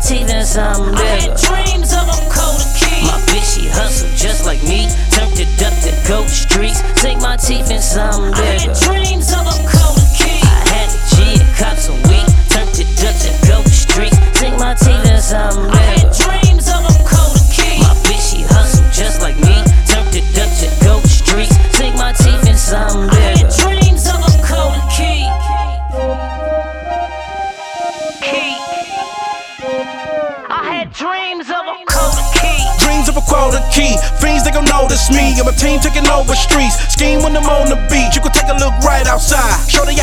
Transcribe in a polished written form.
teeth in something bigger. I had dreams of a colder key. My bitch, she hustle just like me. Turned it up to goat streets. Sink my teeth in something I bigger. had dreams of a colder key. I had a G and cops a week. Turned it up to goat streets. Sink my teeth in something I had bigger. dreams of a colder key. My bitch, she hustle just like me. Turned it up to goat streets. Sink my teeth in something I had bigger. dreams of a colder key. I had dreams of a colder key. Dreams of a quota key. Fiends, they gon' notice me. And my team taking over streets. Scheme when I'm on the beach. You can take a look right outside. Show